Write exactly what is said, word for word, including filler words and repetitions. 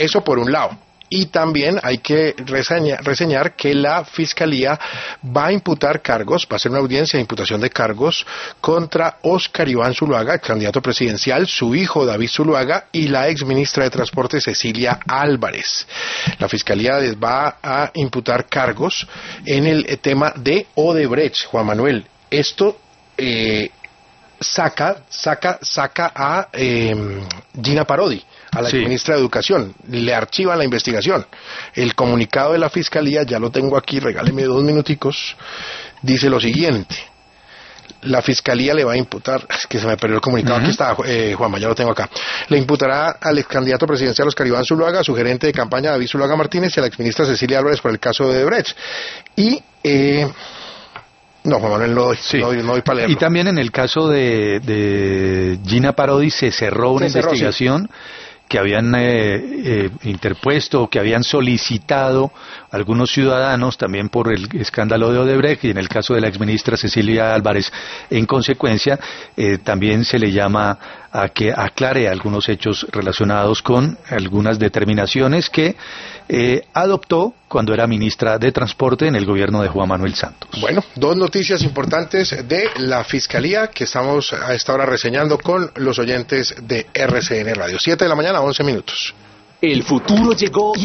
eso por un lado. Y también hay que reseñar, reseñar que la Fiscalía va a imputar cargos, va a hacer una audiencia de imputación de cargos contra Óscar Iván Zuluaga, candidato presidencial, su hijo David Zuluaga y la ex ministra de Transporte Cecilia Álvarez. La Fiscalía les va a imputar cargos en el tema de Odebrecht, Juan Manuel. Esto eh, saca, saca, saca a eh, Gina Parodi, a la sí. ministra de Educación, le archivan la investigación. El comunicado de la Fiscalía, ya lo tengo aquí, regáleme dos minuticos, dice lo siguiente: la Fiscalía le va a imputar, es que se me perdió el comunicado, uh-huh. Aquí está, eh, Juanma, ya lo tengo acá, le imputará al ex candidato presidencial Óscar Iván Zuluaga, a su gerente de campaña David Zuluaga Martínez y a la exministra Cecilia Álvarez por el caso de Odebrecht. Y... Eh, No, Juan Manuel, no doy, sí. no, doy, no doy para leerlo. Y también en el caso de, de Gina Parodi se cerró una se cerró, investigación sí. que habían eh, eh, interpuesto, que habían solicitado algunos ciudadanos también por el escándalo de Odebrecht, y en el caso de la exministra Cecilia Álvarez, en consecuencia, eh, también se le llama a que aclare algunos hechos relacionados con algunas determinaciones que eh, adoptó cuando era ministra de Transporte en el gobierno de Juan Manuel Santos. Bueno, dos noticias importantes de la Fiscalía que estamos a esta hora reseñando con los oyentes de R C N Radio. siete de la mañana, once minutos. El futuro llegó.